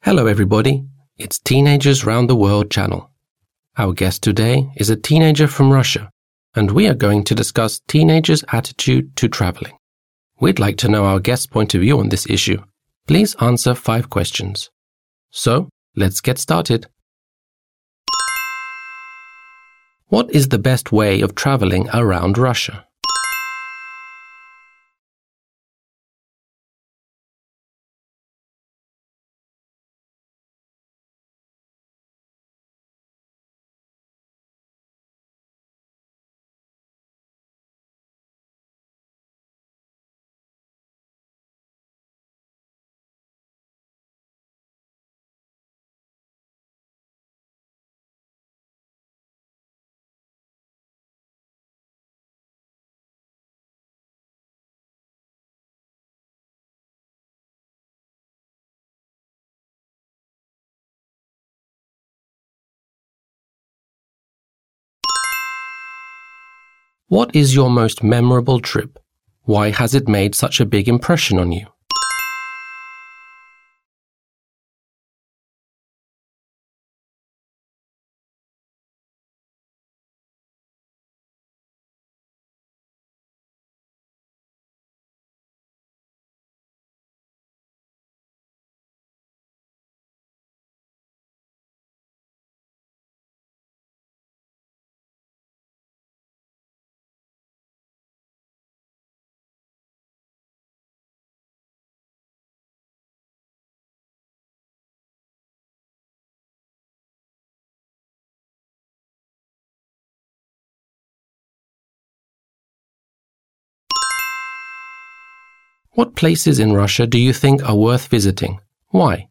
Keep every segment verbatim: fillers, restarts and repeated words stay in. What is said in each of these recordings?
Hello everybody, it's Teenagers Round the World channel. Our guest today is a teenager from Russia, and we are going to discuss teenagers' attitude to traveling. We'd like to know our guest's point of view on this issue. Please answer five questions. So, let's get started. What is the best way of traveling around Russia? What is your most memorable trip? Why has it made such a big impression on you? What places in Russia do you think are worth visiting? Why?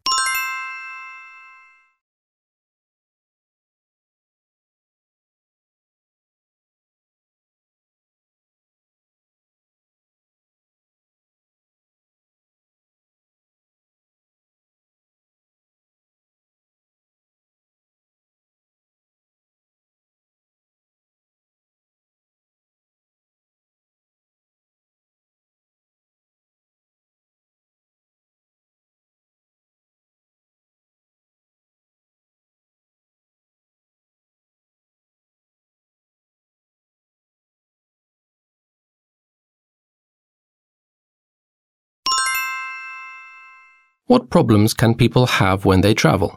What problems can people have when they travel?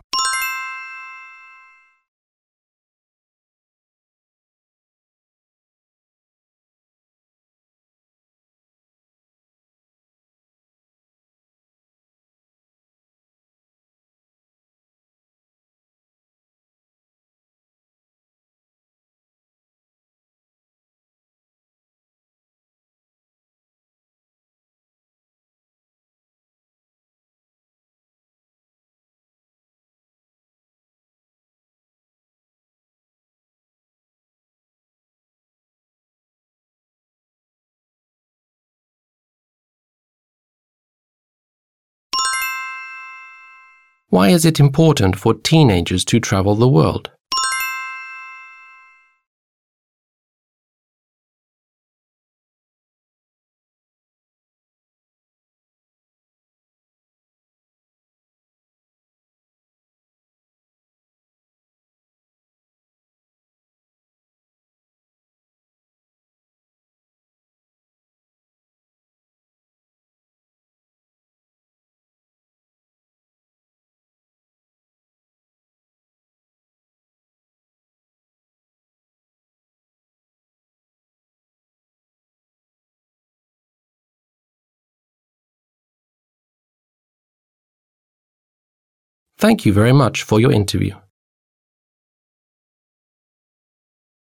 Why is it important for teenagers to travel the world? Thank you very much for your interview.